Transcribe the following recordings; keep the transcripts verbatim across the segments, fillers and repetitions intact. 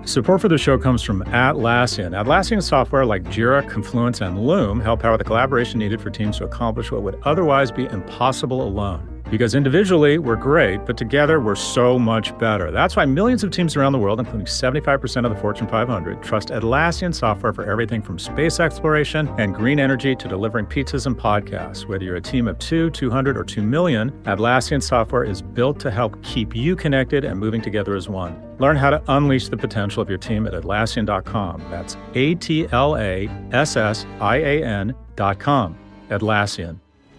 Support for the show comes from Atlassian. Atlassian software like Jira, Confluence, and Loom help power the collaboration needed for teams to accomplish what would otherwise be impossible alone. Because individually, we're great, but together, we're so much better. That's why millions of teams around the world, including seventy-five percent of the Fortune five hundred, trust Atlassian software for everything from space exploration and green energy to delivering pizzas and podcasts. Whether you're a team of two, two hundred, or two million, Atlassian software is built to help keep you connected and moving together as one. Learn how to unleash the potential of your team at Atlassian dot com. That's A T L A S S I A N dot com. Atlassian.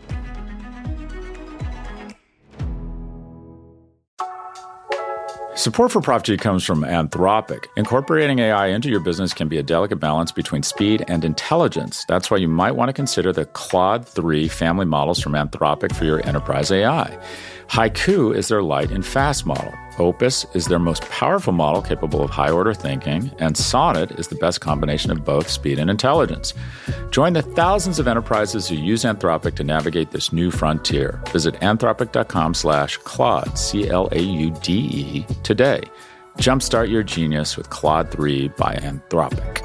Support for Prop G comes from Anthropic. Incorporating A I into your business can be a delicate balance between speed and intelligence. That's why you might want to consider the Claude three family models from Anthropic for your enterprise A I. Haiku is their light and fast model. Opus is their most powerful model capable of high-order thinking, and Sonnet is the best combination of both speed and intelligence. Join the thousands of enterprises who use Anthropic to navigate this new frontier. Visit anthropic.com slash Claude, C L A U D E, today. Jumpstart your genius with Claude three by Anthropic.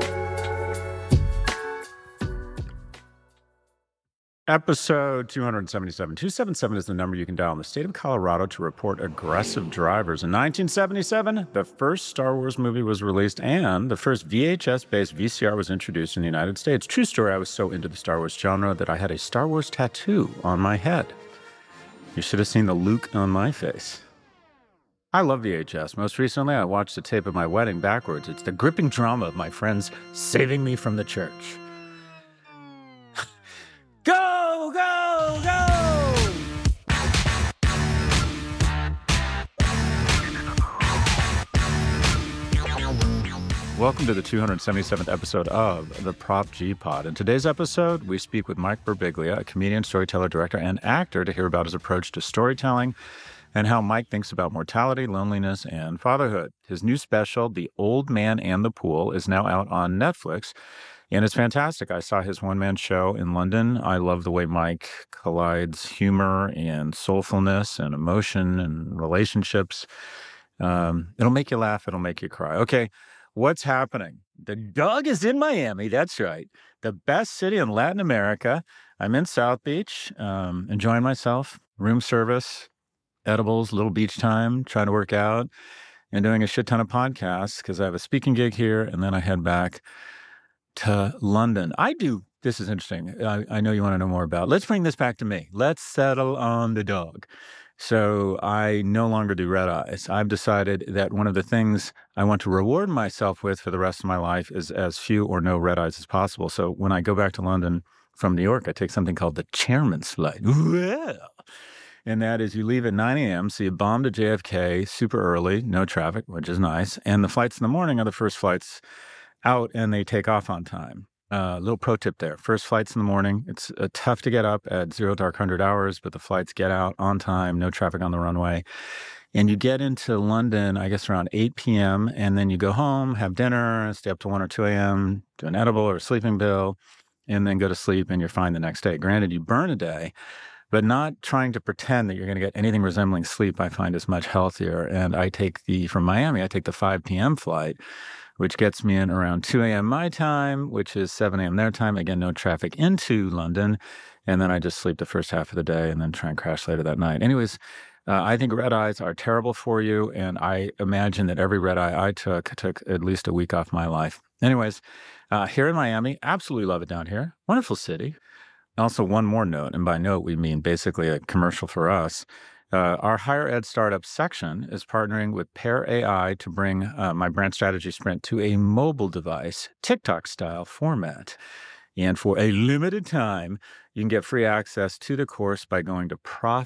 Episode two seventy-seven. two seventy-seven is the number you can dial in the state of Colorado to report aggressive drivers. In nineteen seventy-seven, the first Star Wars movie was released and the first V H S-based V C R was introduced in the United States. True story, I was so into the Star Wars genre that I had a Star Wars tattoo on my head. You should have seen the Luke on my face. I love V H S. Most recently, I watched the tape of my wedding backwards. It's the gripping drama of my friends saving me from the church. Go, go, go! Welcome to the two seventy-seventh episode of the Prop G Pod. In today's episode, we speak with Mike Birbiglia, a comedian, storyteller, director, and actor, to hear about his approach to storytelling and how Mike thinks about mortality, loneliness, and fatherhood. His new special, The Old Man and the Pool, is now out on Netflix. And it's fantastic. I saw his one-man show in London. I love the way Mike collides humor and soulfulness and emotion and relationships. Um, it'll make you laugh. It'll make you cry. Okay, what's happening? The dog is in Miami. That's right. The best city in Latin America. I'm in South Beach, um, enjoying myself. Room service, edibles, little beach time, trying to work out, and doing a shit ton of podcasts because I have a speaking gig here, and then I head back to London. I do. This is interesting. I, I know you want to know more about. Let's bring this back to me. Let's settle on the dog. So I no longer do red eyes. I've decided that one of the things I want to reward myself with for the rest of my life is as few or no red eyes as possible. So when I go back to London from New York, I take something called the Chairman's Flight. Well, and that is you leave at nine a.m., so you bomb to J F K super early, no traffic, which is nice. And the flights in the morning are the first flights out, and they take off on time. A uh, little pro tip there. First flights in the morning. It's uh, tough to get up at zero dark hundred hours, but the flights get out on time, no traffic on the runway. And you get into London, I guess, around eight p.m., and then you go home, have dinner, stay up till one or two a.m., do an edible or a sleeping pill, and then go to sleep, and you're fine the next day. Granted, you burn a day, but not trying to pretend that you're going to get anything resembling sleep, I find is much healthier. And I take the, from Miami, I take the five p.m. flight, which gets me in around two a.m. my time, which is seven a.m. their time. Again, no traffic into London. And then I just sleep the first half of the day and then try and crash later that night. Anyways, uh, I think red eyes are terrible for you. And I imagine that every red eye I took took at least a week off my life. Anyways, uh, here in Miami, absolutely love it down here. Wonderful city. Also, one more note, and by note, we mean basically a commercial for us. Uh, our higher ed startup section is partnering with Pear A I to bring uh, my brand strategy sprint to a mobile device, TikTok style format. And for a limited time, you can get free access to the course by going to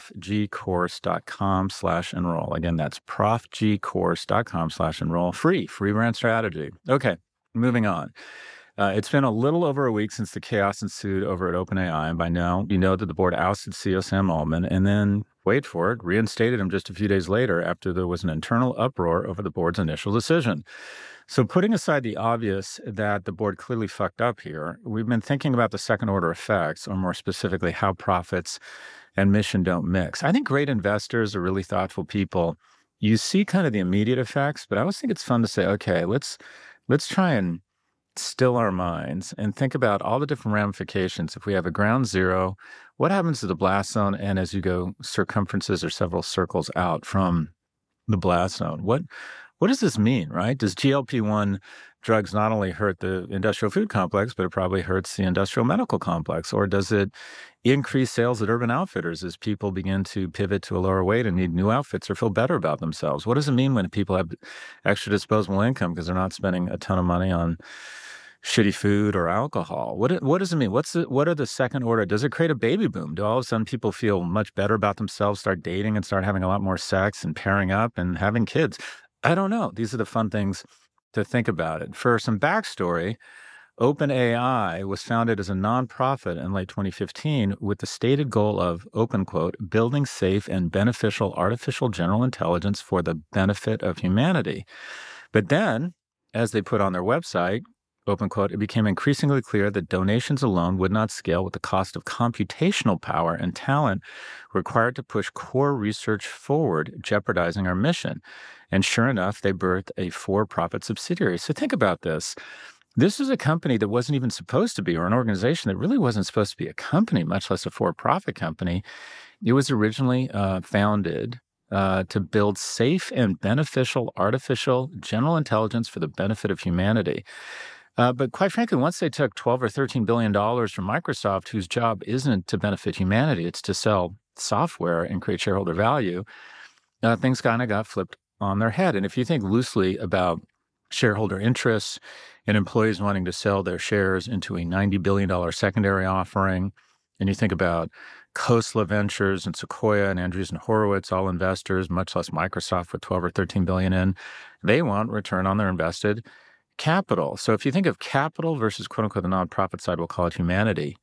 profgcourse.com slash enroll. Again, that's profgcourse.com slash enroll. Free, free brand strategy. Okay, moving on. Uh, it's been a little over a week since the chaos ensued over at OpenAI, and by now you know that the board ousted C E O Sam Altman and then, wait for it, reinstated him just a few days later after there was an internal uproar over the board's initial decision. So putting aside the obvious that the board clearly fucked up here, we've been thinking about the second-order effects, or more specifically, how profits and mission don't mix. I think great investors are really thoughtful people you see kind of the immediate effects, but I always think it's fun to say, okay, let's let's try and still our minds and think about all the different ramifications. If we have a ground zero, what happens to the blast zone? And as you go circumferences or several circles out from the blast zone, what what does this mean, right? Does G L P one drugs not only hurt the industrial food complex, but it probably hurts the industrial medical complex? Or does it increase sales at Urban Outfitters as people begin to pivot to a lower weight and need new outfits or feel better about themselves? What does it mean when people have extra disposable income because they're not spending a ton of money on shitty food or alcohol? What what does it mean? What's the, what are the second order? Does it create a baby boom? Do all of a sudden people feel much better about themselves, start dating and start having a lot more sex and pairing up and having kids? I don't know. These are the fun things to think about it. For some backstory, OpenAI was founded as a nonprofit in late twenty fifteen with the stated goal of, open quote, building safe and beneficial artificial general intelligence for the benefit of humanity. But then, as they put on their website, open quote, it became increasingly clear that donations alone would not scale with the cost of computational power and talent required to push core research forward, jeopardizing our mission. And sure enough, they birthed a for-profit subsidiary. So think about this. This is a company that wasn't even supposed to be, or an organization that really wasn't supposed to be a company, much less a for-profit company. It was originally uh, founded uh, to build safe and beneficial artificial general intelligence for the benefit of humanity. Uh, but quite frankly, once they took twelve or thirteen billion dollars from Microsoft, whose job isn't to benefit humanity, it's to sell software and create shareholder value, uh, things kind of got flipped on their head. And if you think loosely about shareholder interests and employees wanting to sell their shares into a ninety billion dollars secondary offering, and you think about Khosla Ventures and Sequoia and Andreessen Horowitz, all investors, much less Microsoft with twelve or thirteen billion in, they want return on their invested capital. So if you think of capital versus quote unquote the nonprofit side, we'll call it humanity.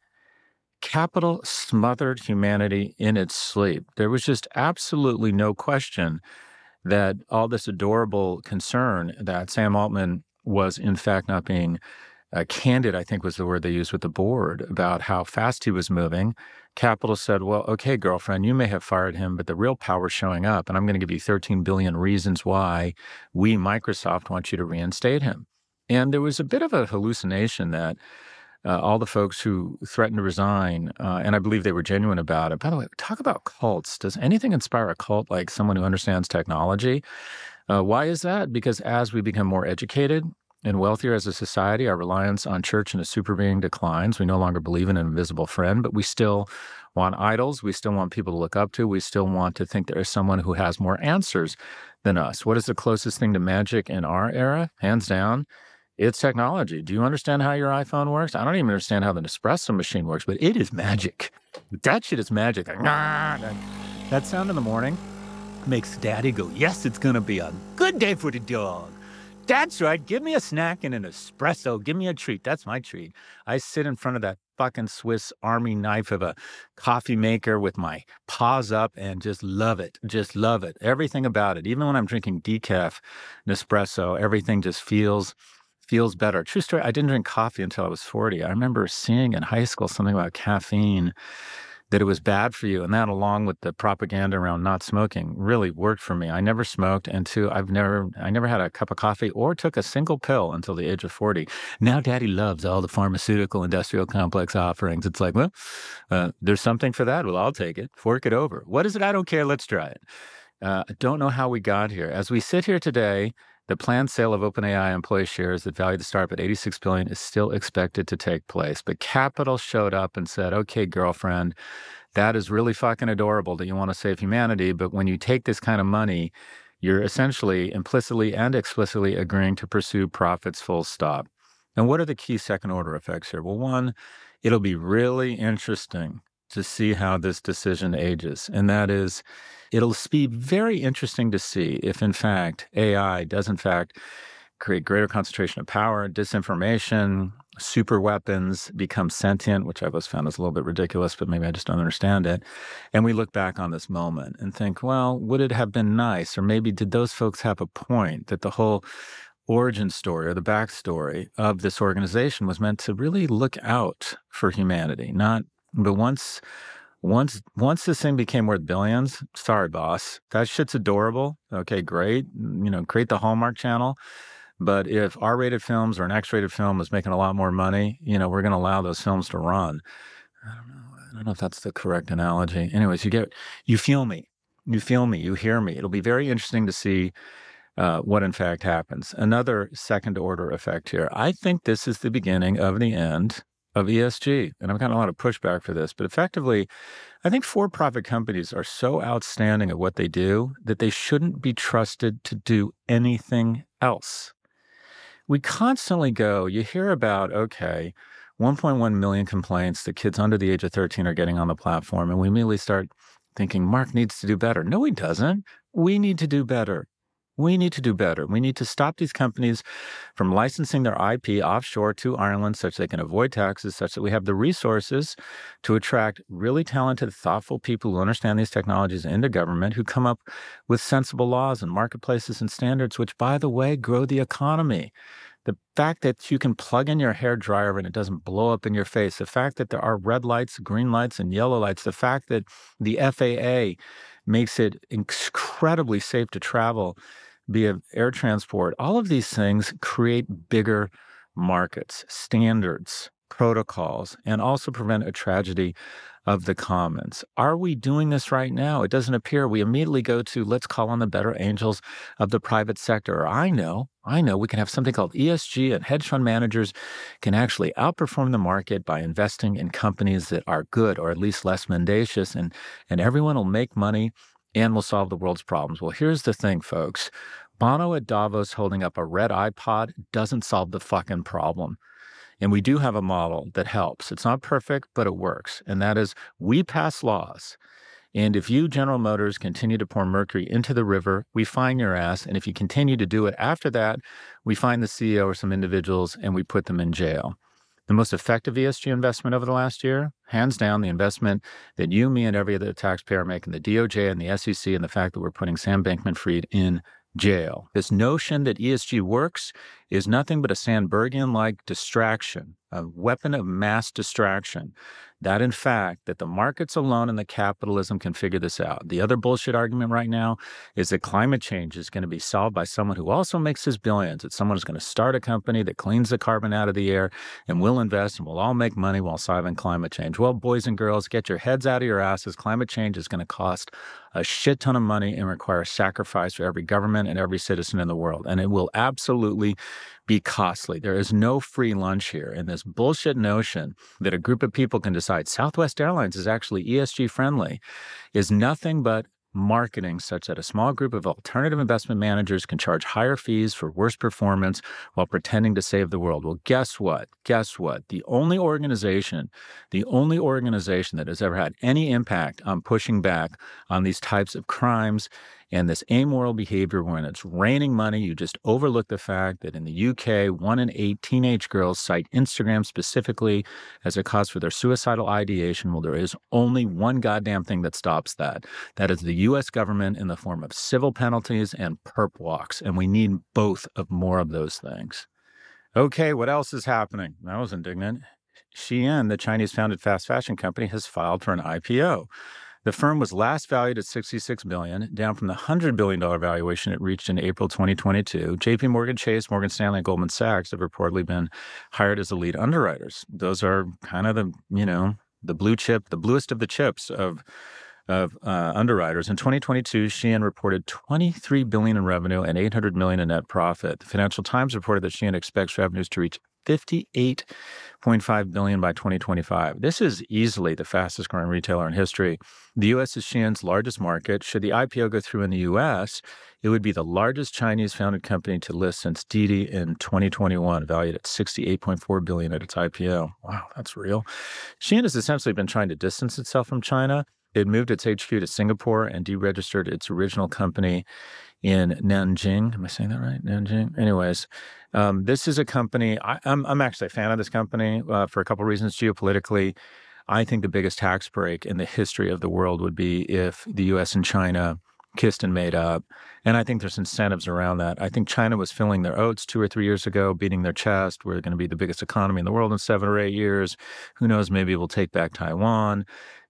Capital smothered humanity in its sleep. There was just absolutely no question that all this adorable concern that Sam Altman was in fact not being uh, candid, I think was the word they used with the board about how fast he was moving. Capital said, well, okay, girlfriend, you may have fired him, but the real power's showing up, and I'm going to give you thirteen billion reasons why we, Microsoft, want you to reinstate him. And there was a bit of a hallucination that uh, all the folks who threatened to resign, uh, and I believe they were genuine about it. By the way, talk about cults. Does anything inspire a cult like someone who understands technology? Uh, why is that? Because as we become more educated and wealthier as a society, our reliance on church and a super being declines. We no longer believe in an invisible friend, but we still want idols. We still want people to look up to. We still want to think there is someone who has more answers than us. What is the closest thing to magic in our era? Hands down, it's technology. Do you understand how your iPhone works? I don't even understand how the Nespresso machine works, but it is magic. That shit is magic. Like, nah, that, that sound in the morning makes Daddy go, yes, it's going to be a good day for the dog. That's right. Give me a snack and an espresso. Give me a treat. That's my treat. I sit in front of that fucking Swiss Army knife of a coffee maker with my paws up and just love it. Just love it. Everything about it. Even when I'm drinking decaf Nespresso, everything just feels feels better. True story. I didn't drink coffee until I was forty. I remember seeing in high school something about caffeine, that it was bad for you. And that, along with the propaganda around not smoking, really worked for me. I never smoked. And two, I've never, I never had a cup of coffee or took a single pill until the age of forty. Now Daddy loves all the pharmaceutical industrial complex offerings. It's like, well, uh, there's something for that. Well, I'll take it. Fork it over. What is it? I don't care. Let's try it. Uh, I don't know how we got here. As we sit here today, the planned sale of OpenAI employee shares that value the startup at eighty-six billion dollars is still expected to take place. But capital showed up and said, okay, girlfriend, that is really fucking adorable that you want to save humanity. But when you take this kind of money, you're essentially implicitly and explicitly agreeing to pursue profits full stop. And what are the key second order effects here? Well, one, it'll be really interesting to see how this decision ages. And that is, it'll be very interesting to see if, in fact, A I does, in fact, create greater concentration of power, disinformation, super weapons, become sentient, which I've always found is a little bit ridiculous, but maybe I just don't understand it. And we look back on this moment and think, well, would it have been nice? Or maybe did those folks have a point that the whole origin story or the backstory of this organization was meant to really look out for humanity, not but once Once once this thing became worth billions, sorry, boss. That shit's adorable. Okay, great. You know, create the Hallmark Channel. But if R-rated films or an X-rated film is making a lot more money, you know, we're going to allow those films to run. I don't know. I don't know if that's the correct analogy. Anyways, you get, you feel me. You feel me. You hear me. It'll be very interesting to see uh, what in fact happens. Another second order effect here. I think this is the beginning of the end of E S G. And I've gotten a lot of pushback for this, but effectively, I think for-profit companies are so outstanding at what they do that they shouldn't be trusted to do anything else. We constantly go, you hear about, okay, one point one million complaints that kids under the age of thirteen are getting on the platform. And we immediately start thinking, Mark needs to do better. No, he doesn't. We need to do better. We need to do better. We need to stop these companies from licensing their I P offshore to Ireland such they can avoid taxes, such that we have the resources to attract really talented, thoughtful people who understand these technologies into government, who come up with sensible laws and marketplaces and standards, which, by the way, grow the economy. The fact that you can plug in your hair dryer and it doesn't blow up in your face, the fact that there are red lights, green lights, and yellow lights, the fact that the F A A makes it incredibly safe to travel via air transport, all of these things create bigger markets, standards, protocols, and also prevent a tragedy of the commons. Are we doing this right now? It doesn't appear. We immediately go to, let's call on the better angels of the private sector. Or I know, I know we can have something called E S G, and hedge fund managers can actually outperform the market by investing in companies that are good or at least less mendacious, and, and everyone will make money and will solve the world's problems. Well, here's the thing, folks. Bono at Davos holding up a red iPod doesn't solve the fucking problem. And we do have a model that helps. It's not perfect, but it works. And that is, we pass laws. And if you, General Motors, continue to pour mercury into the river, we fine your ass. And if you continue to do it after that, we find the C E O or some individuals and we put them in jail. The most effective E S G investment over the last year, hands down, the investment that you, me, and every other taxpayer make in the D O J and the S E C, and the fact that we're putting Sam Bankman-Fried in jail. This notion that E S G works is nothing but a Sandbergian-like distraction, a weapon of mass distraction, that in fact, that the markets alone and the capitalism can figure this out. The other bullshit argument right now is that climate change is going to be solved by someone who also makes his billions. It's someone who's going to start a company that cleans the carbon out of the air and will invest and we'll all make money while solving climate change. Well, boys and girls, get your heads out of your asses. Climate change is going to cost a shit ton of money and require sacrifice for every government and every citizen in the world. And it will absolutely be costly. There is no free lunch here. And this bullshit notion that a group of people can decide Southwest Airlines is actually E S G friendly is nothing but marketing such that a small group of alternative investment managers can charge higher fees for worse performance while pretending to save the world. Well, guess what? Guess what? The only organization, the only organization that has ever had any impact on pushing back on these types of crimes and this amoral behavior when it's raining money, you just overlook the fact that in the U K, one in eight teenage girls cite Instagram specifically as a cause for their suicidal ideation. Well, there is only one goddamn thing that stops that. That is the U S government in the form of civil penalties and perp walks. And we need both of more of those things. Okay, what else is happening? That was indignant. Shein, the Chinese-founded fast fashion company, has filed for an I P O. The firm was last valued at sixty-six billion dollars, down from the one hundred billion dollars valuation it reached in April twenty twenty-two. J P Morgan Chase, Morgan Stanley, and Goldman Sachs have reportedly been hired as the lead underwriters. Those are kind of the, you know, the blue chip, the bluest of the chips of of uh, underwriters. In twenty twenty-two, Shein reported twenty-three billion dollars in revenue and eight hundred million dollars in net profit. The Financial Times reported that Shein expects revenues to reach fifty-eight point five billion dollars by twenty twenty-five. This is easily the fastest growing retailer in history. The U S is Shein's largest market. Should the I P O go through in the U S, it would be the largest Chinese-founded company to list since Didi in twenty twenty-one, valued at sixty-eight point four billion dollars at its I P O. Wow, that's real. Shein has essentially been trying to distance itself from China. It moved its H Q to Singapore and deregistered its original company in Nanjing. Am I saying that right? Nanjing? Anyways, um, this is a company, I, I'm, I'm actually a fan of this company uh, for a couple of reasons. Geopolitically, I think the biggest tax break in the history of the world would be if the U S and China kissed and made up. And I think there's incentives around that. I think China was filling their oats two or three years ago, beating their chest. We're going to be the biggest economy in the world in seven or eight years. Who knows, maybe we'll take back Taiwan.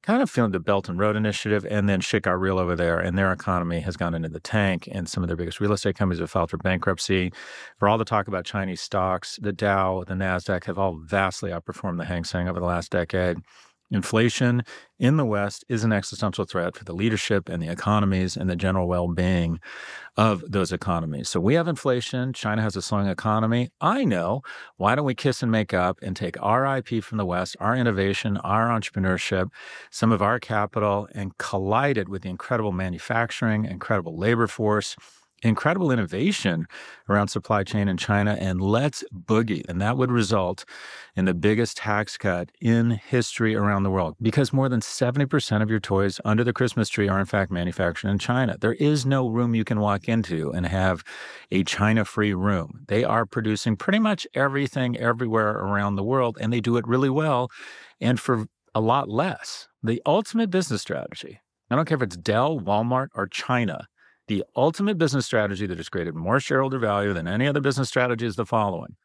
kind of feeling the Belt and Road Initiative, and then Chicago Real over there, and their economy has gone into the tank, and some of their biggest real estate companies have filed for bankruptcy. For all the talk about Chinese stocks, the Dow, the NASDAQ have all vastly outperformed the Hang Seng over the last decade. Inflation in the West is an existential threat for the leadership and the economies and the general well-being of those economies. So we have inflation. China has a slowing economy. I know. Why don't we kiss and make up and take our I P from the West, our innovation, our entrepreneurship, some of our capital, and collide it with the incredible manufacturing, incredible labor force, incredible innovation around supply chain in China, and let's boogie. And that would result in the biggest tax cut in history around the world, because more than seventy percent of your toys under the Christmas tree are in fact manufactured in China. There is no room you can walk into and have a China-free room. They are producing pretty much everything everywhere around the world, and they do it really well and for a lot less. The ultimate business strategy, I don't care if it's Dell, Walmart, or China, the ultimate business strategy that has created more shareholder value than any other business strategy is the following: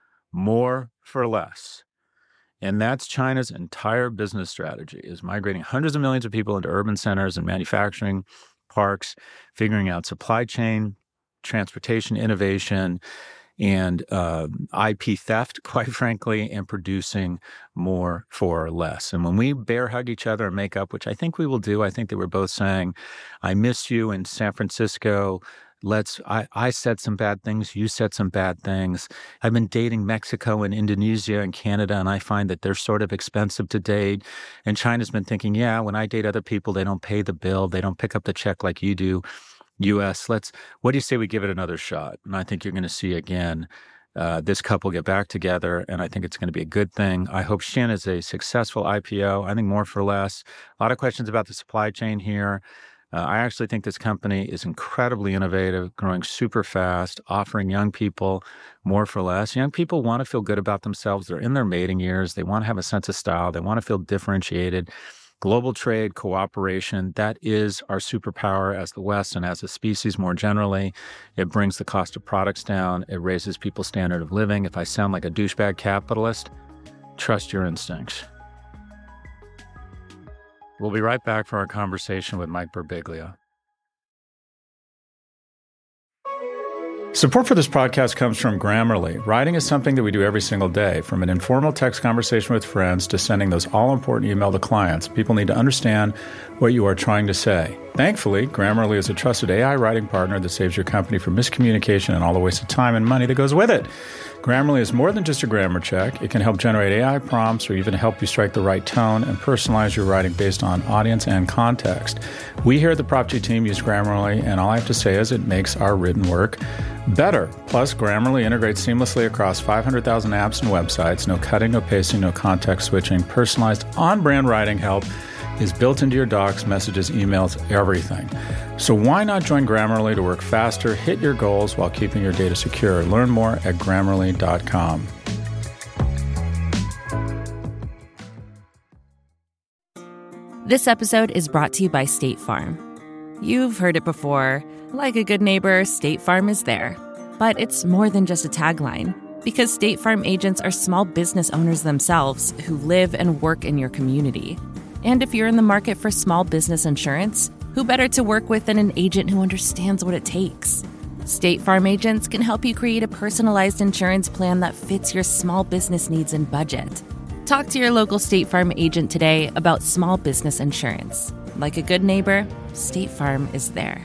more for less. And that's China's entire business strategy, is migrating hundreds of millions of people into urban centers and manufacturing parks, figuring out supply chain, transportation innovation, and uh, I P theft, quite frankly, and producing more for less. And when we bear hug each other and make up, which I think we will do, I think that we're both saying, I miss you in San Francisco. Let's, I, I said some bad things. You said some bad things. I've been dating Mexico and Indonesia and Canada, and I find that they're sort of expensive to date. And China's been thinking, yeah, when I date other people, they don't pay the bill. They don't pick up the check like you do. U S, let's, what do you say we give it another shot? And I think you're going to see again uh, this couple get back together, and I think it's going to be a good thing. I hope Shin is a successful I P O. I think more for less. A lot of questions about the supply chain here. Uh, I actually think this company is incredibly innovative, growing super fast, offering young people more for less. Young people want to feel good about themselves. They're in their mating years. They want to have a sense of style. They want to feel differentiated. Global trade, cooperation, that is our superpower as the West and as a species more generally. It brings the cost of products down. It raises people's standard of living. If I sound like a douchebag capitalist, trust your instincts. We'll be right back for our conversation with Mike Birbiglia. Support for this podcast comes from Grammarly. Writing is something that we do every single day. From an informal text conversation with friends to sending those all-important email to clients, people need to understand what you are trying to say. Thankfully, Grammarly is a trusted A I writing partner that saves your company from miscommunication and all the waste of time and money that goes with it. Grammarly is more than just a grammar check. It can help generate A I prompts or even help you strike the right tone and personalize your writing based on audience and context. We here at the Prop G team use Grammarly, and all I have to say is it makes our written work better. Plus, Grammarly integrates seamlessly across five hundred thousand apps and websites. No cutting, no pasting, no context switching. Personalized on-brand writing help is built into your docs, messages, emails, everything. So why not join Grammarly to work faster, hit your goals while keeping your data secure? Learn more at Grammarly dot com. This episode is brought to you by State Farm. You've heard it before. Like a good neighbor, State Farm is there. But it's more than just a tagline, because State Farm agents are small business owners themselves who live and work in your community. And if you're in the market for small business insurance, who better to work with than an agent who understands what it takes? State Farm agents can help you create a personalized insurance plan that fits your small business needs and budget. Talk to your local State Farm agent today about small business insurance. Like a good neighbor, State Farm is there.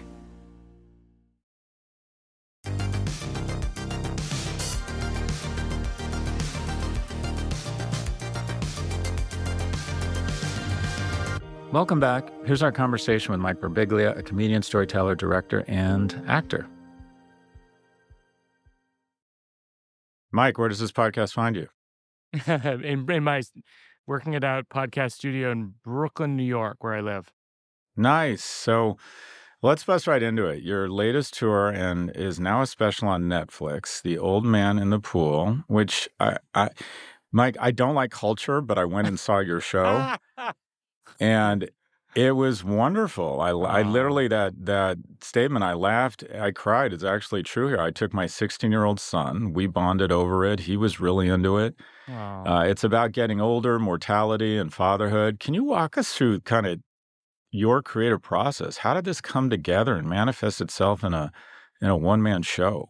Welcome back. Here's our conversation with Mike Birbiglia, a comedian, storyteller, director, and actor. Mike, where does this podcast find you? in, in my Working It Out podcast studio in Brooklyn, New York, where I live. Nice. So let's bust right into it. Your latest tour and is now a special on Netflix, The Old Man in the Pool, which I, I Mike, I don't like culture, but I went and saw your show. And It was wonderful. I I Oh, literally that that statement, I laughed, I cried, it's actually true here. I took my sixteen-year-old son, we bonded over it, he was really into it. oh. Uh, it's about getting older, mortality, and fatherhood. Can you walk us through kinda your creative process? How did this come together and manifest itself in a in a one-man show?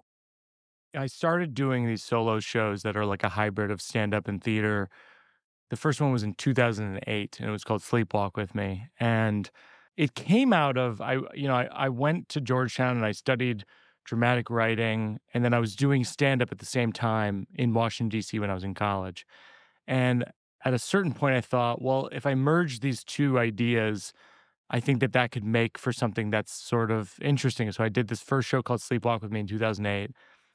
I started doing these solo shows that are like a hybrid of stand-up and theater. The first one was in two thousand eight, and it was called Sleepwalk with Me, and it came out of I you know, I I went to Georgetown and I studied dramatic writing, and then I was doing stand-up at the same time in Washington, D C when I was in college, and at a certain point, I thought, "Well, if I merge these two ideas, I think that that could make for something that's sort of interesting." So I did this first show called Sleepwalk with Me in two thousand eight,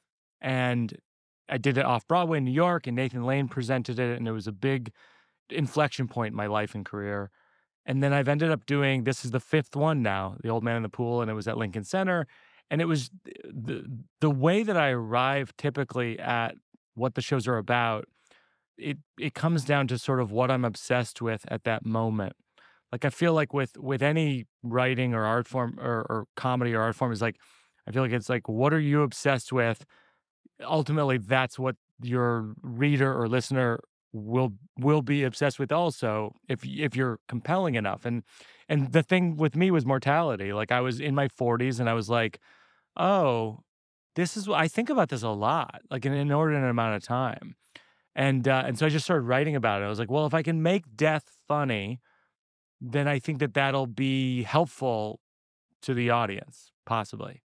and I did it off Broadway in New York, and Nathan Lane presented it, and it was a big inflection point in my life and career. And then I've ended up doing this is the fifth one now, The Old Man in the Pool, and it was at Lincoln Center. And it was the the way that I arrive typically at what the shows are about, it it comes down to sort of what I'm obsessed with at that moment. Like I feel like with with any writing or art form or, or comedy or art form is like I feel like it's like what are you obsessed with? Ultimately that's what your reader or listener will will be obsessed with also if y- if you're compelling enough. And and the thing with me was mortality. Like I was in my forties and I was like, oh, this is what I think about this a lot, like an inordinate amount of time. And uh, and so I just started writing about it. I was like, well, if I can make death funny, then I think that that'll be helpful to the audience possibly.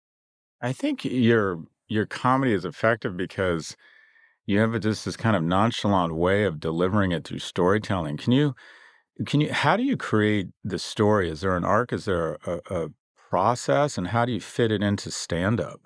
I think your your comedy is effective because you have a just this kind of nonchalant way of delivering it through storytelling. Can you can you how do you create the story? Is there an arc? Is there a a process? And how do you fit it into stand-up?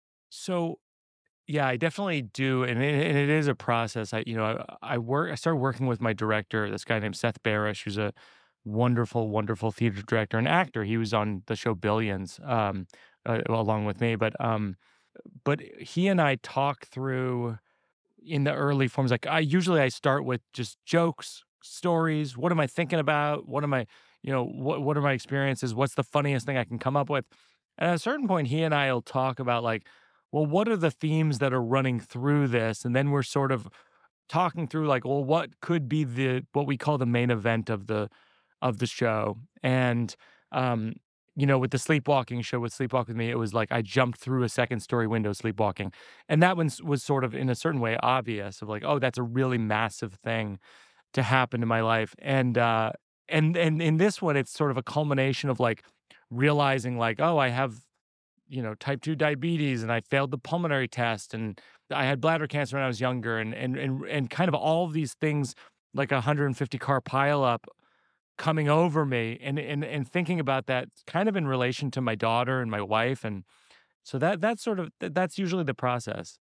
So yeah, I definitely do, and it, and it is a process. I, you know, I, I work. I started working with my director, this guy named Seth Barish, who's a wonderful, wonderful theater director and actor. He was on the show Billions, um, uh, along with me. But, um, but he and I talk through in the early forms. Like I usually I start with just jokes, stories. What am I thinking about? What am I, you know, what what are my experiences? What's the funniest thing I can come up with? And at a certain point, he and I will talk about like, well, what are the themes that are running through this? And then we're sort of talking through like, well, what could be the what we call the main event of the of the show? And um, you know, with the sleepwalking show with Sleepwalk with Me, it was like I jumped through a second story window sleepwalking. And that one s- was sort of in a certain way obvious of like, oh, that's a really massive thing to happen in my life. And uh and and in this one, it's sort of a culmination of like realizing like, oh, I have you know, type two diabetes and I failed the pulmonary test and I had bladder cancer when I was younger and and and and kind of all of these things like a one hundred fifty car pileup coming over me and and and thinking about that kind of in relation to my daughter and my wife. And so that that's sort of th- that's usually the process.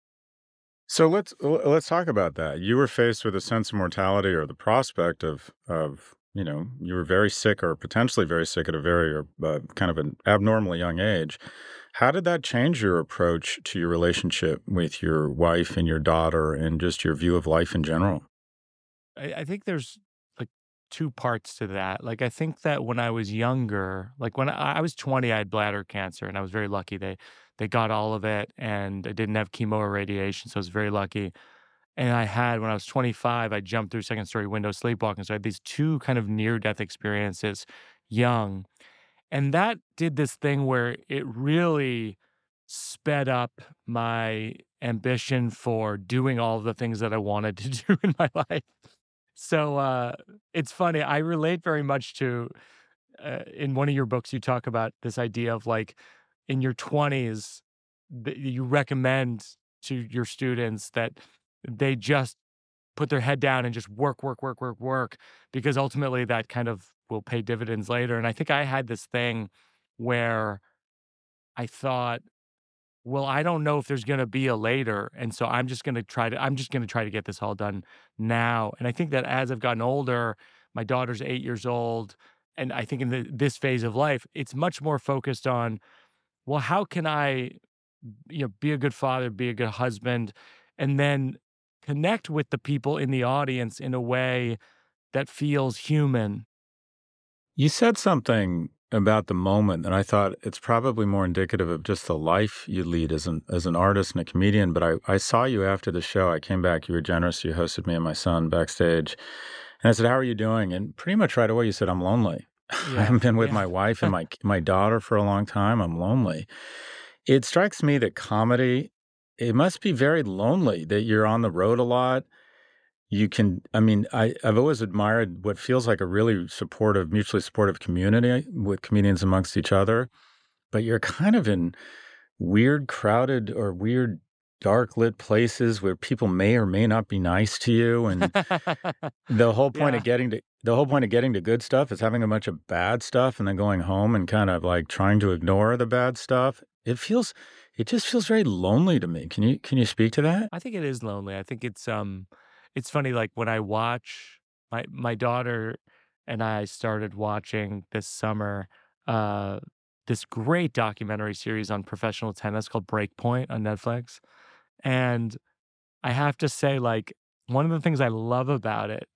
So let's l- let's talk about that. You were faced with a sense of mortality or the prospect of of you know you were very sick or potentially very sick at a very uh, kind of an abnormally young age. How did that change your approach to your relationship with your wife and your daughter and just your view of life in general? I, I think there's like two parts to that. Like I think that when I was younger, like when I, I was twenty, I had bladder cancer and I was very lucky. They they got all of it and I didn't have chemo or radiation, so I was very lucky. And I had when I was twenty-five, I jumped through second story window sleepwalking. So I had these two kind of near death experiences young. And that did this thing where it really sped up my ambition for doing all of the things that I wanted to do in my life. So uh, it's funny. I relate very much to uh, in one of your books, you talk about this idea of like in your twenties, that you recommend to your students that they just put their head down and just work, work, work, work, work, because ultimately that kind of will pay dividends later. And I think I had this thing where I thought, well, I don't know if there's going to be a later. And so I'm just going to try to, I'm just going to try to get this all done now. And I think that as I've gotten older, my daughter's eight years old. And I think in the, this phase of life, it's much more focused on, well, how can I, you know, be a good father, be a good husband, and then connect with the people in the audience in a way that feels human. You said something about the moment, and I thought it's probably more indicative of just the life you lead as an as an artist and a comedian. But I, I saw you after the show. I came back. You were generous. You hosted me and my son backstage, and I said, "How are you doing?" And pretty much right away, you said, "I'm lonely. I Yeah, haven't been with yeah. my wife and my my daughter for a long time. I'm lonely." It strikes me that comedy, it must be very lonely that you're on the road a lot. You can I mean, I I've always admired what feels like a really supportive, mutually supportive community with comedians amongst each other, but you're kind of in weird, crowded, or weird, dark lit places where people may or may not be nice to you, and the whole point of Yeah. getting to the whole point of getting to good stuff is having a bunch of bad stuff and then going home and kind of, like, trying to ignore the bad stuff. It feels it just feels very lonely to me. Can you can you speak to that? I think it is lonely. I think it's um it's funny like when I watch my my daughter and I started watching this summer uh this great documentary series on professional tennis called Breakpoint on Netflix. And I have to say like one of the things I love about it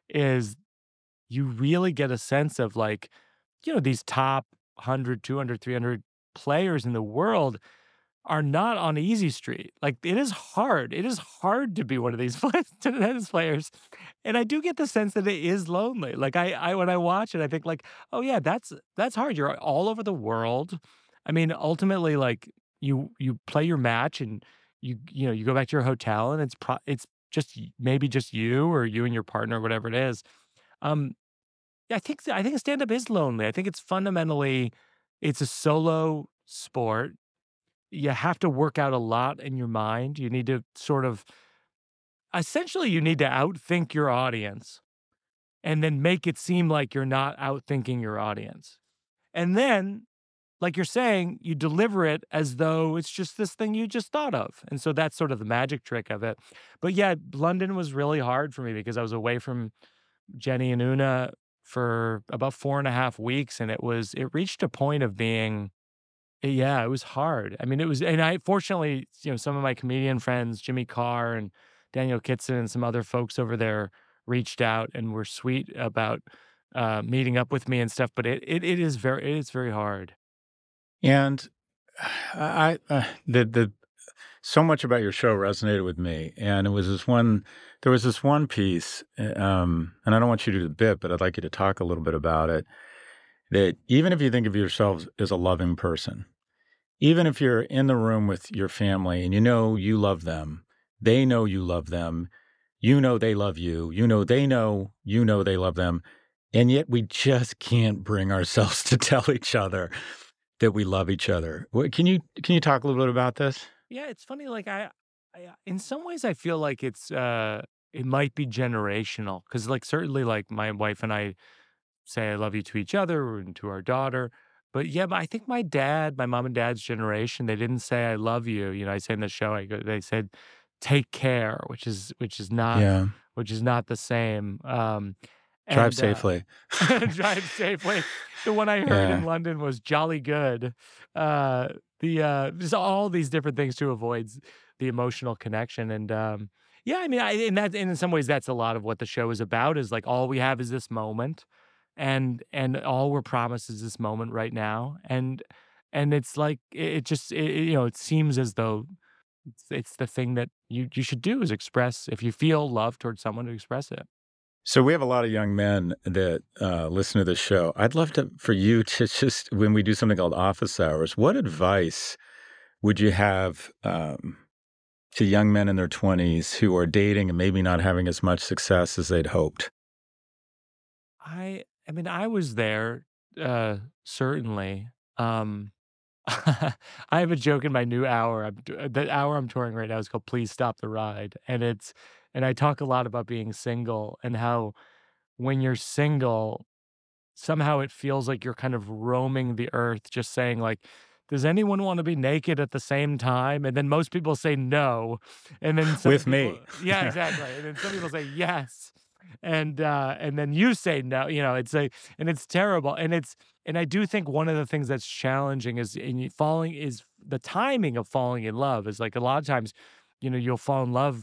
is you really get a sense of like you know these top one hundred, two hundred, three hundred players in the world are not on easy street. Like, it is hard. It is hard to be one of these play tennis players, and I do get the sense that it is lonely. Like, I I when I watch it, I think like, "Oh, yeah, that's that's hard." You're all over the world. I mean, ultimately, like, you you play your match and you you know, you go back to your hotel and it's pro it's just y maybe just you or you and your partner, whatever it is. Um, yeah, I think I think stand-up is lonely. I think it's fundamentally it's a solo sport. You have to work out a lot in your mind. You need to sort of essentially, you need to outthink your audience and then make it seem like you're not outthinking your audience. And then, like you're saying, you deliver it as though it's just this thing you just thought of. And so that's sort of the magic trick of it. But yeah, London was really hard for me because I was away from Jenny and Una for about four and a half weeks. And it was, it reached a point of being yeah, it was hard. I mean, it was and I fortunately, you know, some of my comedian friends, Jimmy Carr and Daniel Kitson and some other folks over there reached out and were sweet about, uh, meeting up with me and stuff, but it it it is very it is very hard. And I, uh, the the so much about your show resonated with me, and it was this one. There was this one piece, uh, um, and I don't want you to do the bit, but I'd like you to talk a little bit about it. That even if you think of yourself as a loving person, even if you're in the room with your family and you know you love them, they know you love them, you know they love you, you know they know you know they love them, and yet we just can't bring ourselves to tell each other that we love each other. What can you can you talk a little bit about this? Yeah, it's funny, like, I I, uh in some ways, I feel like it's, uh it might be generational because, like, certainly, like, my wife and I say I love you to each other and to our daughter. But yeah, but I think my dad, my mom and dad's generation, they didn't say I love you. You know, I say in the show, I go, they said take care, which is which is not Yeah. which is not the same. Um, Drive and uh, safely. drive safely. The one I heard in Yeah. London was jolly good. Uh, the uh, just all these different things to avoid s- the emotional connection. And um, yeah, I mean, I, in that, in some ways, that's a lot of what the show is about. Is like all we have is this moment, and and all we're promised is this moment right now. And and it's like it, it just it, it, you know it seems as though it's, it's the thing that you you should do is express if you feel love towards someone to express it. So we have a lot of young men that uh, listen to this show. I'd love to for you to just when we do something called office hours, what advice would you have um, to young men in their twenties who are dating and maybe not having as much success as they'd hoped? I I mean, I was there, uh, certainly. Um, I have a joke in my new hour. I'm d the hour I'm touring right now is called "Please Stop the Ride," and it's and I talk a lot about being single and how when you're single, somehow it feels like you're kind of roaming the earth, just saying like, "Does anyone wanna be naked at the same time?" And then most people say no, and then some With me. people yeah, exactly, and then some people say yes, and, uh, and then you say no, you know, it's like and it's terrible, and it's and I do think one of the things that's challenging is in y falling is the timing of falling in love is, like, a lot of times, you know, you'll fall in love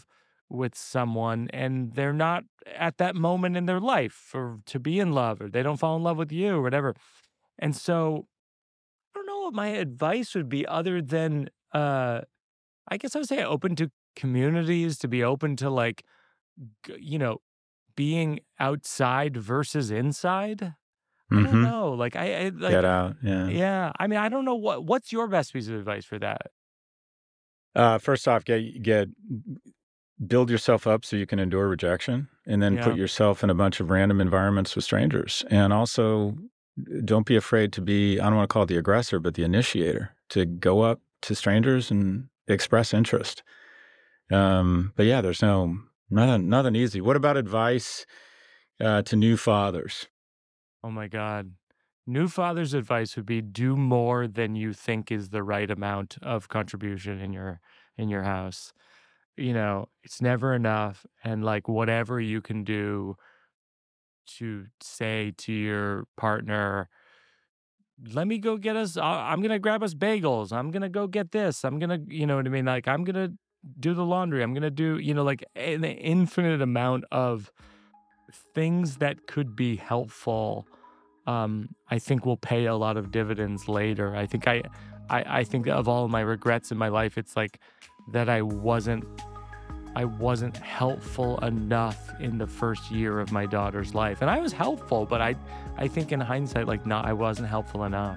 with someone and they're not at that moment in their life or to be in love, or they don't fall in love with you or whatever. And so I don't know what my advice would be other than uh I guess I would say open to communities, to be open to like g- you know, being outside versus inside. I don't Mm-hmm. know. Like I, I Get like out. Yeah. yeah, I mean I don't know what what's your best piece of advice for that? Uh, first off, get get build yourself up so you can endure rejection, and then put Yeah. yourself in a bunch of random environments with strangers. And also, don't be afraid to be, I don't want to call it the aggressor, but the initiator, to go up to strangers and express interest. Um, but yeah, there's no nothing nothing easy. What about advice uh, to new fathers? Oh my God. New father's advice would be do more than you think is the right amount of contribution in your in your house. You know, it's never enough. And like whatever you can do to say to your partner, let me go get us, I- I'm going to grab us bagels. I'm going to go get this. I'm going to, you know what I mean? Like, I'm going to do the laundry. I'm going to do, you know, like an infinite amount of things that could be helpful. Um, I think will pay a lot of dividends later. I think I, I, I think of all of my regrets in my life, it's like that I wasn't I wasn't helpful enough in the first year of my daughter's life. And I was helpful, but I I think in hindsight, like, not I wasn't helpful enough.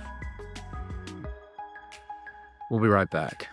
We'll be right back.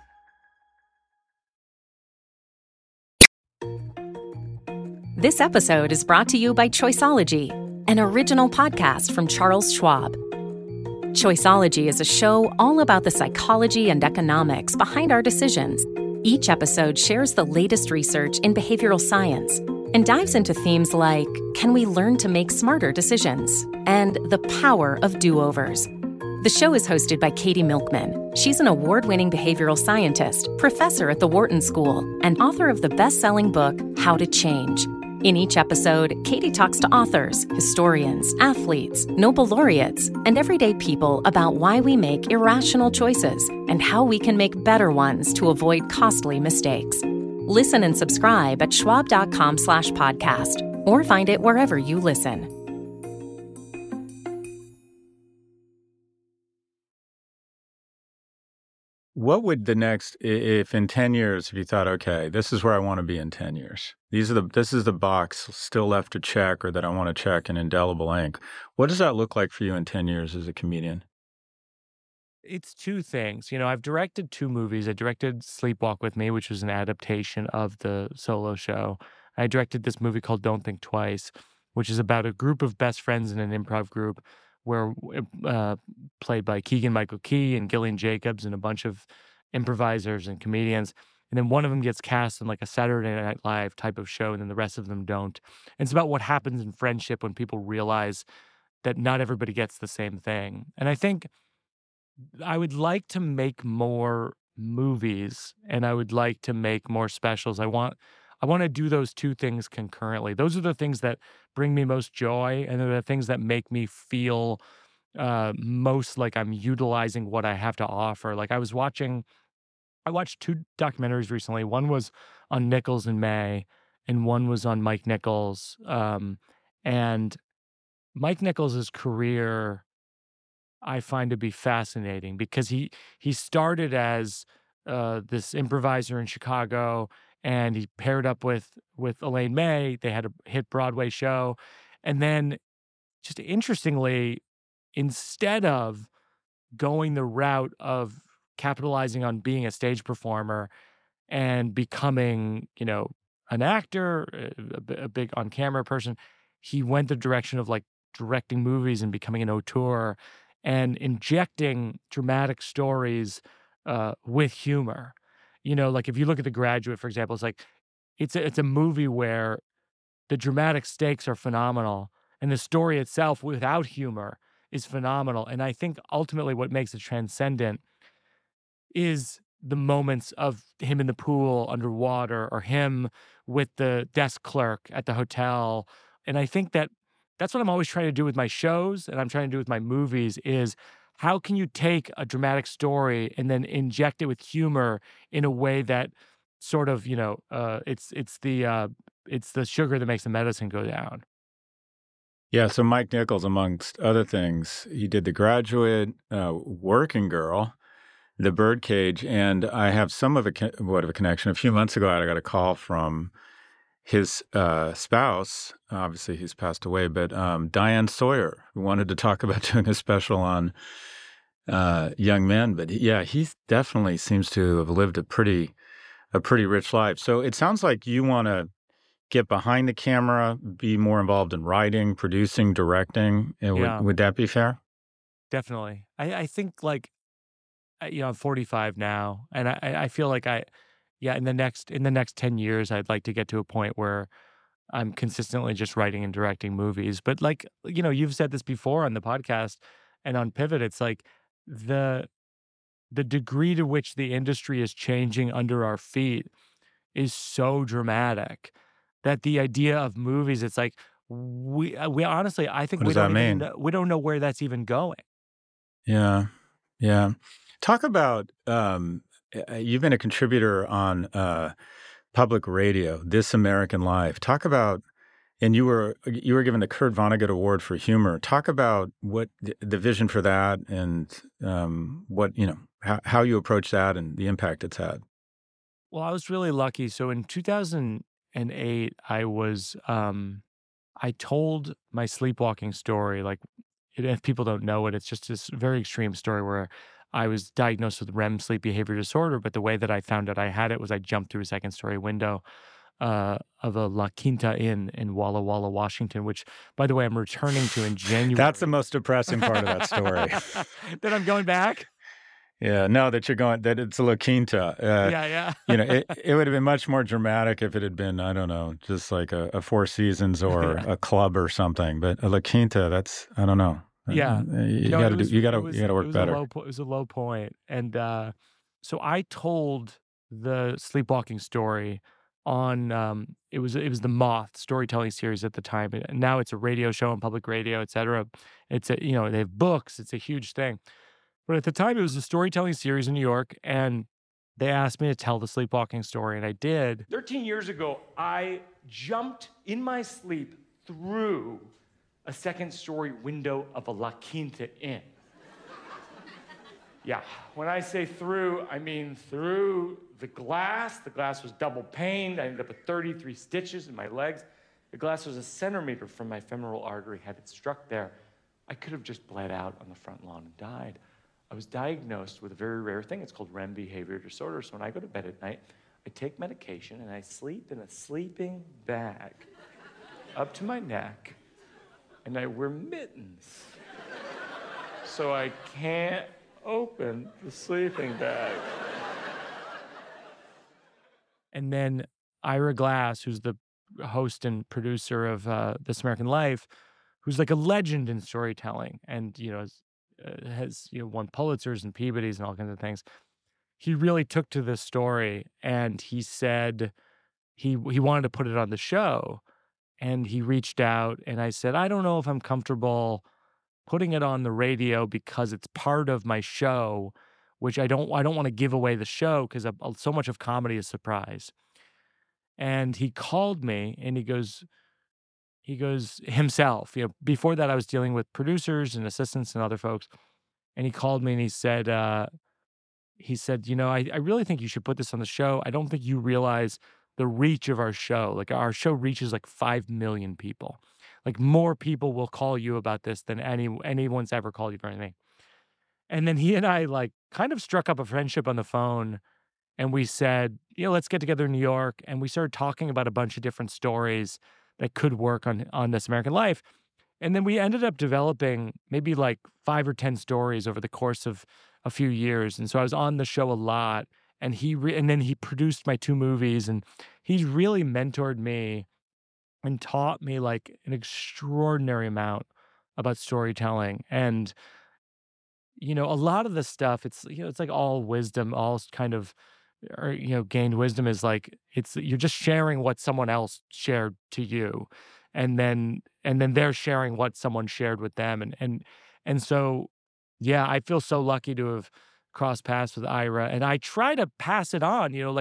This episode is brought to you by Choiceology, an original podcast from Charles Schwab. Choiceology is a show all about the psychology and economics behind our decisions. Each episode shares the latest research in behavioral science and dives into themes like, can we learn to make smarter decisions? And the power of do-overs. The show is hosted by Katie Milkman. She's an award-winning behavioral scientist, professor at the Wharton School, and author of the best-selling book, How to Change. In each episode, Katie talks to authors, historians, athletes, Nobel laureates, and everyday people about why we make irrational choices and how we can make better ones to avoid costly mistakes. Listen and subscribe at schwab.com slash podcast or find it wherever you listen. What would the next, i- if in ten years, if you thought, okay, this is where I want to be in ten years. These are the, this is the box still left to check or that I want to check in indelible ink. What does that look like for you in ten years as a comedian? It's two things. You know, I've directed two movies. I directed Sleepwalk with Me, which was an adaptation of the solo show. I directed this movie called Don't Think Twice, which is about a group of best friends in an improv group where uh, played by Keegan Michael Key and Gillian Jacobs and a bunch of improvisers and comedians. And then one of them gets cast in like a Saturday Night Live type of show, and then the rest of them don't. And it's about what happens in friendship when people realize that not everybody gets the same thing. And I think I would like to make more movies and I would like to make more specials. I want I want to do those two things concurrently. Those are the things that bring me most joy and they're the things that make me feel uh most like I'm utilizing what I have to offer. Like I was watching I watched two documentaries recently. One was on Nichols and May and one was on Mike Nichols. Um and Mike Nichols' career I find to be fascinating because he he started as uh, this improviser in Chicago, and he paired up with with Elaine May. They had a hit Broadway show, and then just interestingly, instead of going the route of capitalizing on being a stage performer and becoming, you know, an actor, a, a bi- a big on camera person, he went the direction of like directing movies and becoming an auteur and injecting dramatic stories uh, with humor. You know, like if you look at The Graduate, for example, it's like it's a, it's a movie where the dramatic stakes are phenomenal and the story itself without humor is phenomenal. And I think ultimately what makes it transcendent is the moments of him in the pool underwater or him with the desk clerk at the hotel. And I think that that's what I'm always trying to do with my shows and I'm trying to do with my movies is how can you take a dramatic story and then inject it with humor in a way that sort of, you know, uh, it's it's the uh, it's the sugar that makes the medicine go down. Yeah, so Mike Nichols, amongst other things, he did The Graduate, uh, Working Girl, The Birdcage, and I have some of a co- what of a connection. A few months ago, I got a call from his uh, spouse. Obviously, he's passed away, but um, Diane Sawyer, who wanted to talk about doing a special on uh, young men. But yeah, he definitely seems to have lived a pretty a pretty rich life. So it sounds like you want to get behind the camera, be more involved in writing, producing, directing. Uh, Would Yeah, would that be fair? definitely. I I think like uh, you know, I'm forty-five now, and I I I feel like I yeah, in the next in the next ten years, I'd like to get to a point where I'm consistently just writing and directing movies. But like, you know, you've said this before on the podcast and on Pivot, it's like the the degree to which the industry is changing under our feet is so dramatic that the idea of movies, it's like we uh, we honestly, I think What we does that don't even mean? know, we don't know where that's even going. Yeah, yeah. Talk about um, uh, you've been a contributor on uh, public radio, This American Life. Talk about, and you were you were given the Kurt Vonnegut Award for humor. Talk about what the, the vision for that, and um, what you know how, how you approach that, and the impact it's had. Well, I was really lucky. So in two thousand eight, I was um I told my sleepwalking story. Like, it- if people don't know it, it's just this very extreme story where I was diagnosed with REM sleep behavior disorder. But the way that I found out I had it was I jumped through a second story window uh, of a La Quinta Inn in Walla Walla, Washington, which, by the way, I'm returning to in That's the January. most depressing part of that story. Then I'm going back. Yeah, no, that you're going that it's a La Quinta. Uh, Yeah, you know, yeah. it it would have been much more dramatic if it had been, I don't know, just like a, a Four Seasons or Yeah. a club or something. But a La Quinta, that's I don't know. Uh, Yeah. uh, You No, got it to do was you got it to you was got to it work was a better. low po it was a low point, and, uh, so I told the sleepwalking story on, um it was it was the Moth storytelling series at the time, and now it's a radio show on public radio, etcetera. It's a you know, they have books, it's a huge thing. But at the time, it was a storytelling series in New York, and they asked me to tell the sleepwalking story, and I did. thirteen years ago, I jumped in my sleep through a second story window of a La Quinta Inn. Yeah, when I say through, I mean through the glass. The glass was double paned. I ended up with thirty-three stitches in my legs. The glass was a centimeter from my femoral artery. Had it struck there, I could have just bled out on the front lawn and died. I was diagnosed with a very rare thing. It's called REM behavior disorder. So when I go to bed at night, I take medication and I sleep in a sleeping bag up to my neck, and I wear mittens so I can't open the sleeping bag. And then Ira Glass, who's the host and producer of uh, This American Life, who's like a legend in storytelling, and you know has, uh, has you know won Pulitzers and Peabodys and all kinds of things. He really took to this story, and he said he he wanted to put it on the show, and he reached out, and I said, I don't know if I'm comfortable putting it on the radio because it's part of my show, which I don't I don't want to give away the show because so much of comedy is surprise. And he called me and he goes he goes himself. You know, before that I was dealing with producers and assistants and other folks. And he called me and he said, uh, he said, you know, I, I really think you should put this on the show. I don't think you realize the reach of our show. Like our show reaches like five million people. Like more people will call you about this than any anyone's ever called you for anything. And then he and I like kind of struck up a friendship on the phone, and we said, you know, let's get together in New York. And we started talking about a bunch of different stories that could work on on This American Life. And then we ended up developing maybe like five or ten stories over the course of a few years. And so I was on the show a lot, and he re- and then he produced my two movies, and he's really mentored me and taught me like an extraordinary amount about storytelling. And you know, a lot of the stuff, it's you know, it's like all wisdom, all s- kind of or you know, gained wisdom is like it's you're just sharing what someone else shared to you, and then and then they're sharing what someone shared with them, and and and so yeah, I feel so lucky to have crossed paths with Ira, and I try to pass it on. You know, like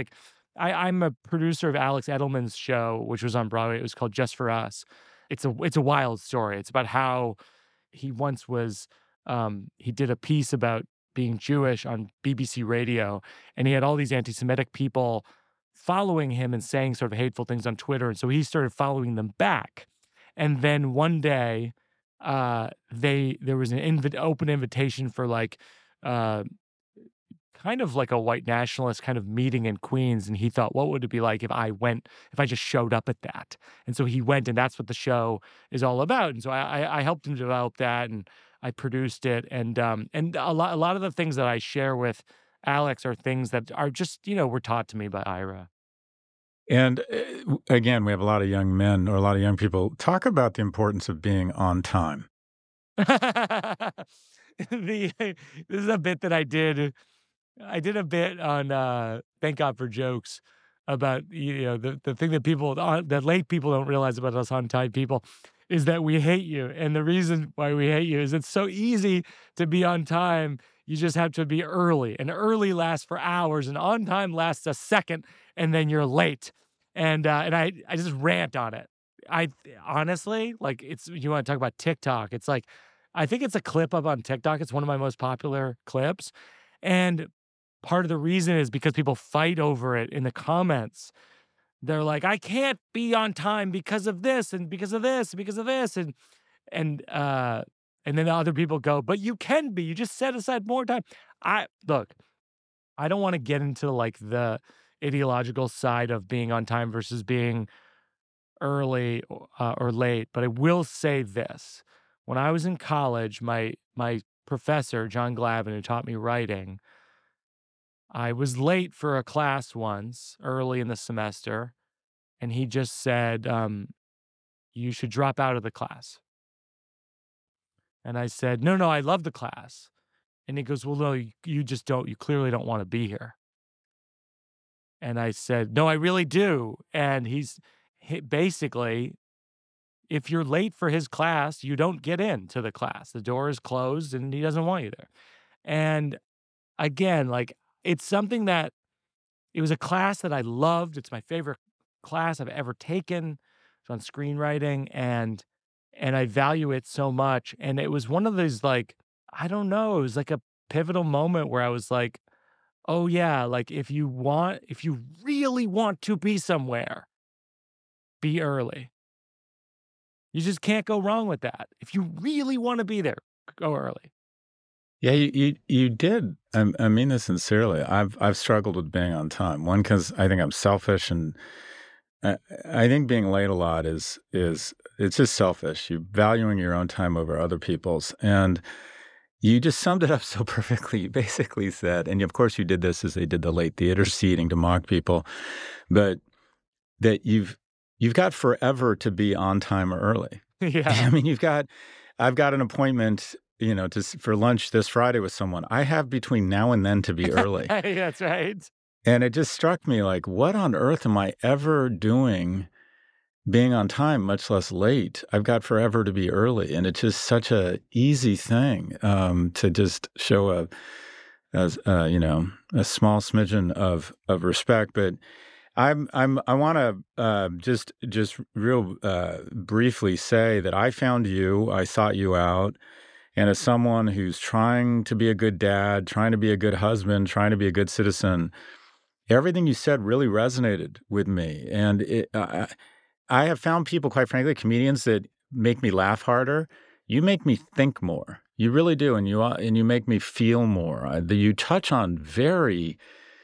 I, I'm a producer of Alex Edelman's show, which was on Broadway. It was called Just for Us. It's a it's a wild story. It's about how he once was um, he did a piece about being Jewish on B B C Radio, and he had all these anti-Semitic people following him and saying sort of hateful things on Twitter, and so he started following them back. And then one day, uh, they there was an invi- open invitation for like. Uh, kind of like a white nationalist kind of meeting in Queens. And he thought, what would it be like if I went, if I just showed up at that? And so he went, and that's what the show is all about. And so I, I, I helped him develop that, and I produced it. And um, and a lot, a lot of the things that I share with Alex are things that are just, you know, were taught to me by Ira. And uh, again, we have a lot of young men or a lot of young people. Talk about the importance of being on time. the, this is a bit that I did. I did a bit on uh, Thank God for Jokes about, you know, the, the thing that people, uh, that late people don't realize about us on-time people is that we hate you. And the reason why we hate you is it's so easy to be on time. You just have to be early. And early lasts for hours, and on time lasts a second, and then you're late. And uh, and I, I just rant on it. I honestly, like, it's, you want to talk about TikTok. It's like, I think it's a clip up on TikTok. It's one of my most popular clips. And part of the reason is because people fight over it in the comments. They're like, I can't be on time because of this and because of this and because of this. And, and, uh, and then other people go, but you can be, you just set aside more time. I look, I don't want to get into like the ideological side of being on time versus being early uh, or late. But I will say this. When I was in college, my, my professor, John Glavin, who taught me writing, I was late for a class once early in the semester, and he just said, um, you should drop out of the class. And I said, no, no, I love the class. And he goes, well, no, you, you just don't, you clearly don't want to be here. And I said, no, I really do. And he's he, basically, if you're late for his class, you don't get into the class. The door is closed and he doesn't want you there. And again, like, it's something that, it was a class that I loved. It's my favorite class I've ever taken. It's on screenwriting, and and I value it so much. And it was one of those, like, I don't know, it was like a pivotal moment where I was like, oh yeah, like if you want, if you really want to be somewhere, be early. You just can't go wrong with that. If you really want to be there, go early. Yeah, you you, you did. I, I mean this sincerely. I've I've struggled with being on time. One, because I think I'm selfish, and I, I think being late a lot is is it's just selfish. You're valuing your own time over other people's, and you just summed it up so perfectly. You basically said, and of course you did this as they did the late theater seating to mock people, but that you've you've got forever to be on time or early. Yeah, I mean, you've got. I've got an appointment, you know, to for lunch this Friday with someone. I have between now and then to be early. That's right. And it just struck me like, what on earth am I ever doing being on time, much less late? I've got forever to be early. And it's just such a easy thing um, to just show a, as uh, you know, a small smidgen of of respect. But I'm I'm I want to uh, just just real uh, briefly say that I found you. I sought you out. And as someone who's trying to be a good dad, trying to be a good husband, trying to be a good citizen, everything you said really resonated with me. And it, uh, I have found people, quite frankly, comedians that make me laugh harder. You make me think more. You really do. And you, uh, and you make me feel more. Uh, the, you touch on very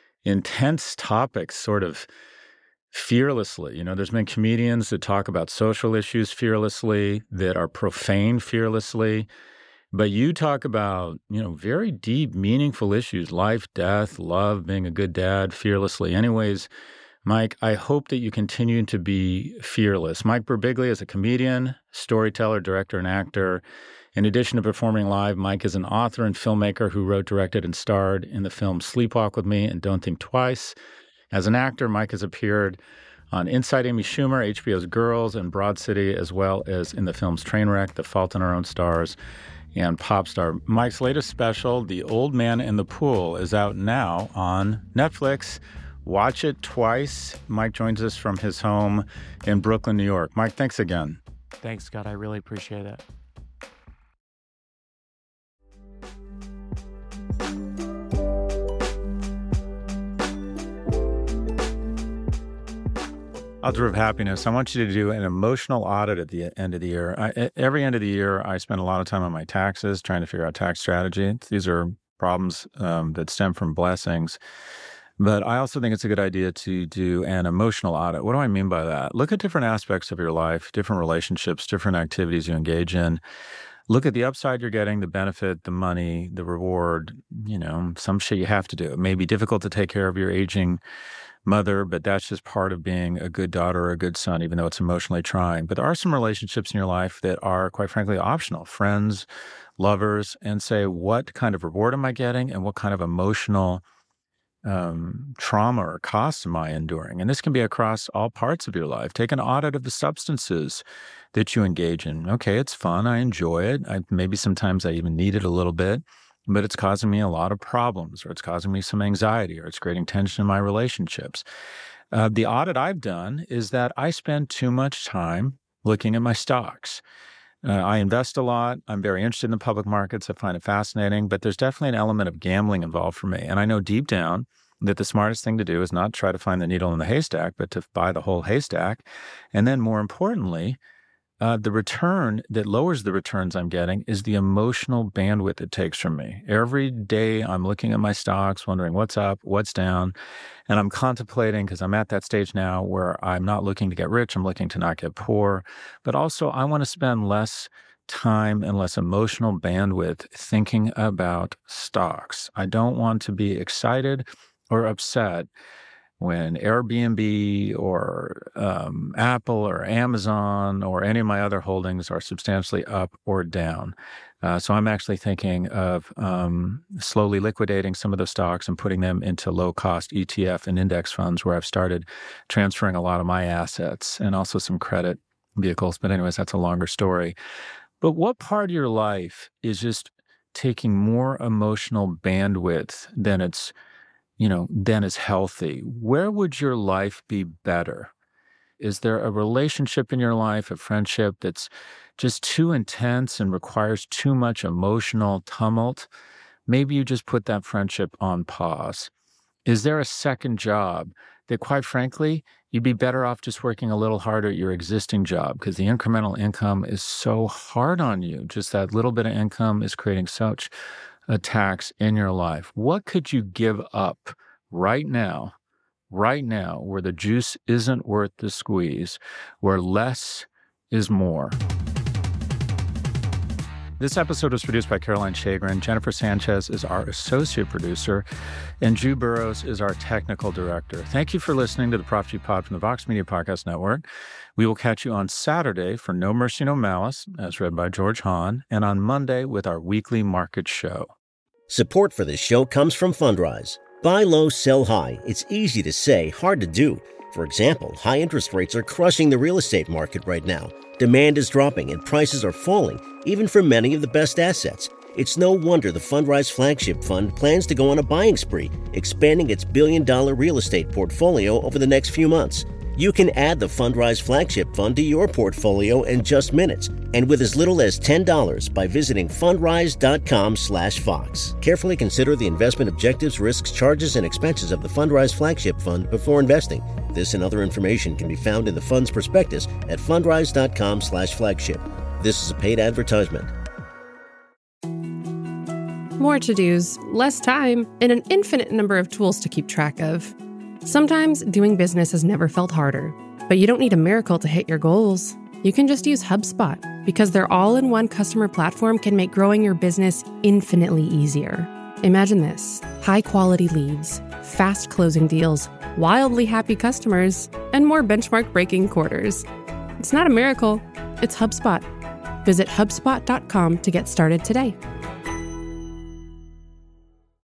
intense topics sort of fearlessly. You know, there's been comedians that talk about social issues fearlessly, that are profane fearlessly. But you talk about, you know, very deep, meaningful issues, life, death, love, being a good dad, fearlessly. Anyways, Mike, I hope that you continue to be fearless. Mike Birbiglia is a comedian, storyteller, director, and actor. In addition to performing live, Mike is an author and filmmaker who wrote, directed, and starred in the film Sleepwalk with Me and Don't Think Twice. As an actor, Mike has appeared on Inside Amy Schumer, H B O's Girls, and Broad City, as well as in the films Trainwreck, The Fault in Our Own Stars, and Popstar. Mike's latest special, The Old Man in the Pool, is out now on Netflix. Watch it twice. Mike joins us from his home in Brooklyn, New York. Mike, thanks again. Thanks, Scott. I really appreciate it. Altar of Happiness, I want you to do an emotional audit at the end of the year. I, every end of the year, I spend a lot of time on my taxes, trying to figure out tax strategy. These are problems um, that stem from blessings. But I also think it's a good idea to do an emotional audit. What do I mean by that? Look at different aspects of your life, different relationships, different activities you engage in. Look at the upside you're getting, the benefit, the money, the reward, you know, some shit you have to do. It may be difficult to take care of your aging mother, but that's just part of being a good daughter or a good son, even though it's emotionally trying. But there are some relationships in your life that are, quite frankly, optional. Friends, lovers, and say, what kind of reward am I getting and what kind of emotional um, trauma or costs am I enduring? And this can be across all parts of your life. Take an audit of the substances that you engage in. Okay, it's fun. I enjoy it. I, maybe sometimes I even need it a little bit, but it's causing me a lot of problems, or it's causing me some anxiety, or it's creating tension in my relationships. Uh, the audit I've done is that I spend too much time looking at my stocks. Uh, I invest a lot. I'm very interested in the public markets. I find it fascinating, but there's definitely an element of gambling involved for me. And I know deep down that the smartest thing to do is not try to find the needle in the haystack, but to buy the whole haystack. And then more importantly, Uh, the return that lowers the returns I'm getting is the emotional bandwidth it takes from me. Every day I'm looking at my stocks, wondering what's up, what's down, and I'm contemplating, because I'm at that stage now where I'm not looking to get rich, I'm looking to not get poor, but also I want to spend less time and less emotional bandwidth thinking about stocks. I don't want to be excited or upset when Airbnb or um, Apple or Amazon or any of my other holdings are substantially up or down. Uh, so I'm actually thinking of um, slowly liquidating some of the stocks and putting them into low-cost E T F and index funds, where I've started transferring a lot of my assets and also some credit vehicles. But anyways, that's a longer story. But what part of your life is just taking more emotional bandwidth than it's you know, then is healthy? Where would your life be better? Is there a relationship in your life, a friendship that's just too intense and requires too much emotional tumult? Maybe you just put that friendship on pause. Is there a second job that, quite frankly, you'd be better off just working a little harder at your existing job, because the incremental income is so hard on you? Just that little bit of income is creating such a tax in your life. What could you give up right now, right now, where the juice isn't worth the squeeze, where less is more? This episode was produced by Caroline Chagrin. Jennifer Sanchez is our associate producer, and Drew Burrows is our technical director. Thank you for listening to the Prop G Pod from the Vox Media Podcast Network. We will catch you on Saturday for No Mercy, No Malice, as read by George Hahn, and on Monday with our weekly market show. Support for this show comes from Fundrise. Buy low, sell high. It's easy to say, hard to do. For example, high interest rates are crushing the real estate market right now. Demand is dropping and prices are falling, even for many of the best assets. It's no wonder the Fundrise Flagship Fund plans to go on a buying spree, expanding its billion-dollar real estate portfolio over the next few months. You can add the Fundrise Flagship Fund to your portfolio in just minutes, and with as little as ten dollars by visiting fundrise.com slash Fox. Carefully consider the investment objectives, risks, charges, and expenses of the Fundrise Flagship Fund before investing. This and other information can be found in the fund's prospectus at fundrise.com slash flagship. This is a paid advertisement. More to-dos, less time, and an infinite number of tools to keep track of. Sometimes doing business has never felt harder, but you don't need a miracle to hit your goals. You can just use HubSpot, because their all-in-one customer platform can make growing your business infinitely easier. Imagine this: high-quality leads, fast closing deals, wildly happy customers, and more benchmark-breaking quarters. It's not a miracle, it's HubSpot. Visit HubSpot dot com to get started today.